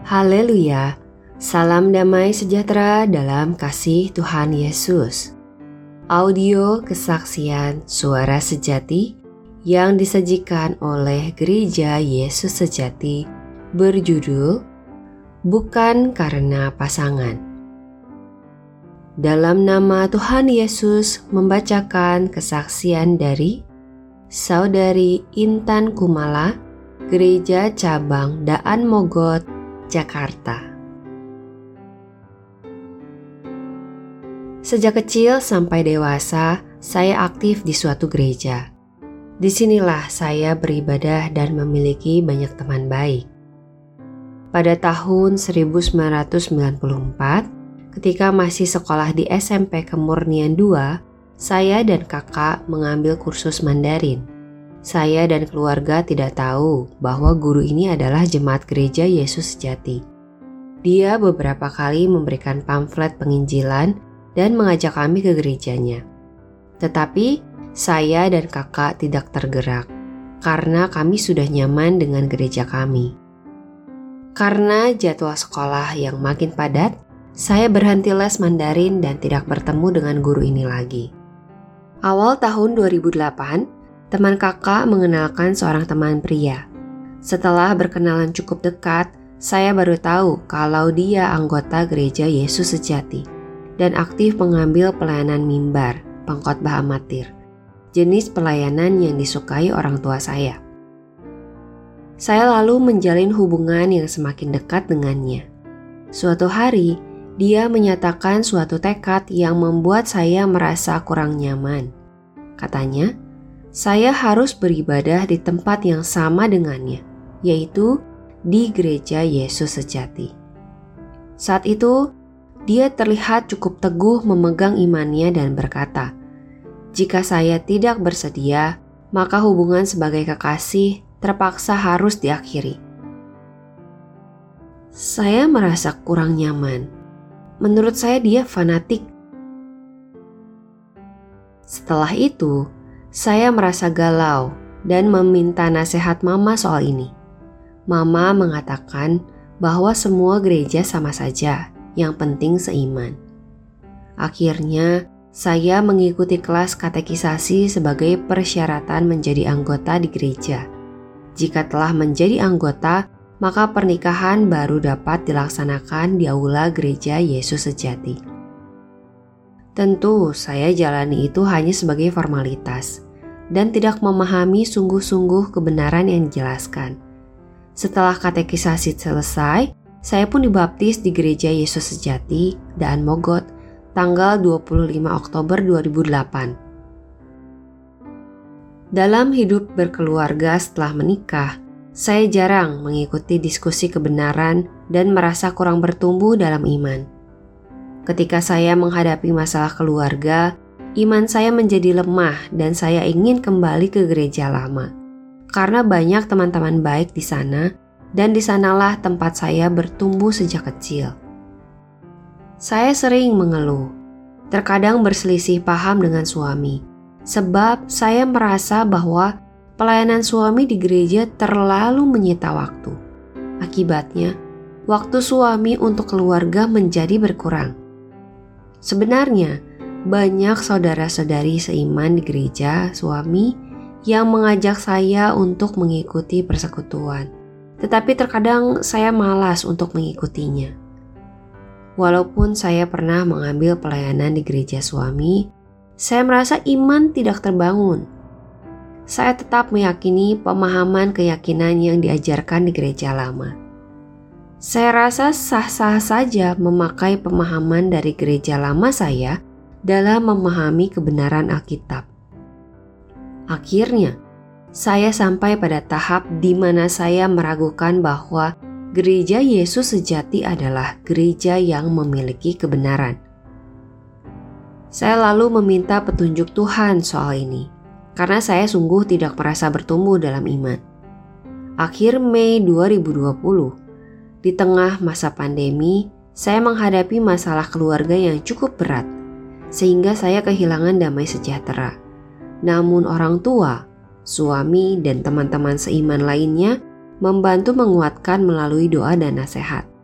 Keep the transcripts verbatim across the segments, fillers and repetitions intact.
Haleluya, salam damai sejahtera dalam kasih Tuhan Yesus. Audio kesaksian Suara Sejati yang disajikan oleh Gereja Yesus Sejati berjudul Bukan Karena Pasangan. Dalam nama Tuhan Yesus membacakan kesaksian dari Saudari Intan Kumala, Gereja Cabang Daan Mogot, Jakarta. Sejak kecil sampai dewasa, saya aktif di suatu gereja. Disinilah saya beribadah dan memiliki banyak teman baik. Pada tahun seribu sembilan ratus sembilan puluh empat, ketika masih sekolah di S M P Kemurnian dua, saya dan kakak mengambil kursus Mandarin. Saya dan keluarga tidak tahu bahwa guru ini adalah jemaat Gereja Yesus Sejati. Dia beberapa kali memberikan pamflet penginjilan dan mengajak kami ke gerejanya. Tetapi saya dan kakak tidak tergerak karena kami sudah nyaman dengan gereja kami. Karena jadwal sekolah yang makin padat, saya berhenti les Mandarin dan tidak bertemu dengan guru ini lagi. Awal tahun dua ribu delapan, teman kakak mengenalkan seorang teman pria. Setelah berkenalan cukup dekat, saya baru tahu kalau dia anggota Gereja Yesus Sejati dan aktif mengambil pelayanan mimbar, pengkhotbah amatir, jenis pelayanan yang disukai orang tua saya. Saya lalu menjalin hubungan yang semakin dekat dengannya. Suatu hari, dia menyatakan suatu tekad yang membuat saya merasa kurang nyaman. Katanya, saya harus beribadah di tempat yang sama dengannya, yaitu di Gereja Yesus Sejati. Saat itu, dia terlihat cukup teguh memegang imannya dan berkata, "Jika saya tidak bersedia, maka hubungan sebagai kekasih terpaksa harus diakhiri." Saya merasa kurang nyaman. Menurut saya dia fanatik. Setelah itu, saya merasa galau dan meminta nasihat mama soal ini. Mama mengatakan bahwa semua gereja sama saja, yang penting seiman. Akhirnya, saya mengikuti kelas katekisasi sebagai persyaratan menjadi anggota di gereja. Jika telah menjadi anggota, maka pernikahan baru dapat dilaksanakan di aula Gereja Yesus Sejati. Tentu saya jalani itu hanya sebagai formalitas dan tidak memahami sungguh-sungguh kebenaran yang dijelaskan. Setelah katekisasi selesai, saya pun dibaptis di Gereja Yesus Sejati, Daan Mogot, tanggal dua puluh lima Oktober dua ribu delapan. Dalam hidup berkeluarga setelah menikah, saya jarang mengikuti diskusi kebenaran dan merasa kurang bertumbuh dalam iman. Ketika saya menghadapi masalah keluarga, iman saya menjadi lemah dan saya ingin kembali ke gereja lama. Karena banyak teman-teman baik di sana dan di sanalah tempat saya bertumbuh sejak kecil. Saya sering mengeluh, terkadang berselisih paham dengan suami, sebab saya merasa bahwa pelayanan suami di gereja terlalu menyita waktu. Akibatnya, waktu suami untuk keluarga menjadi berkurang. Sebenarnya, banyak saudara-saudari seiman di gereja suami yang mengajak saya untuk mengikuti persekutuan. Tetapi terkadang saya malas untuk mengikutinya. Walaupun saya pernah mengambil pelayanan di gereja suami, saya merasa iman tidak terbangun. Saya tetap meyakini pemahaman keyakinan yang diajarkan di gereja lama. Saya rasa sah-sah saja memakai pemahaman dari gereja lama saya dalam memahami kebenaran Alkitab. Akhirnya, saya sampai pada tahap di mana saya meragukan bahwa Gereja Yesus Sejati adalah gereja yang memiliki kebenaran. Saya lalu meminta petunjuk Tuhan soal ini, karena saya sungguh tidak merasa bertumbuh dalam iman. Akhir Mei dua ribu dua puluh, di tengah masa pandemi, saya menghadapi masalah keluarga yang cukup berat, sehingga saya kehilangan damai sejahtera. Namun orang tua, suami, dan teman-teman seiman lainnya membantu menguatkan melalui doa dan nasihat.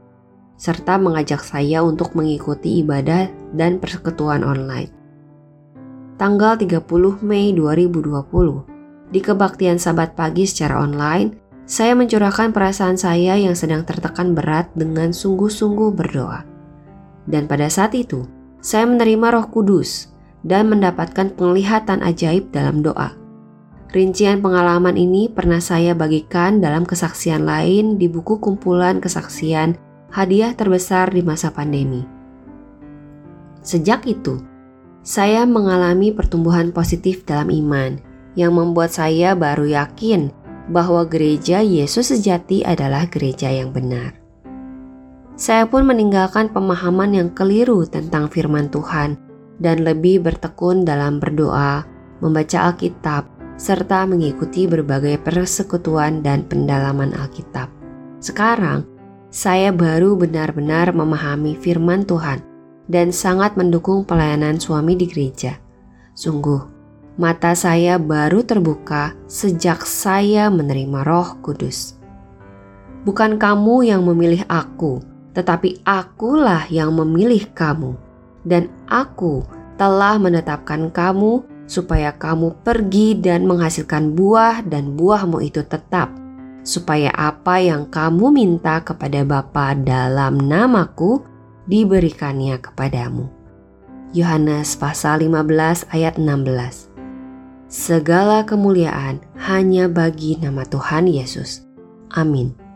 serta mengajak saya untuk mengikuti ibadah dan persekutuan online. Tanggal tiga puluh Mei dua ribu dua puluh, di kebaktian Sabat pagi secara online, saya mencurahkan perasaan saya yang sedang tertekan berat dengan sungguh-sungguh berdoa. Dan pada saat itu, saya menerima Roh Kudus dan mendapatkan penglihatan ajaib dalam doa. Rincian pengalaman ini pernah saya bagikan dalam kesaksian lain di buku kumpulan kesaksian Hadiah Terbesar di Masa Pandemi. Sejak itu, saya mengalami pertumbuhan positif dalam iman yang membuat saya baru yakin bahwa gereja Yesus sejati adalah gereja yang benar. Saya pun meninggalkan pemahaman yang keliru tentang firman Tuhan dan lebih bertekun dalam berdoa, membaca Alkitab, serta mengikuti berbagai persekutuan dan pendalaman Alkitab. Sekarang, saya baru benar-benar memahami firman Tuhan dan sangat mendukung pelayanan suami di gereja. Sungguh, mata saya baru terbuka sejak saya menerima Roh Kudus. Bukan kamu yang memilih aku, tetapi akulah yang memilih kamu. Dan aku telah menetapkan kamu supaya kamu pergi dan menghasilkan buah dan buahmu itu tetap, supaya apa yang kamu minta kepada Bapa dalam namaku diberikannya kepadamu. Yohanes pasal lima belas ayat enam belas. Segala kemuliaan hanya bagi nama Tuhan Yesus. Amin.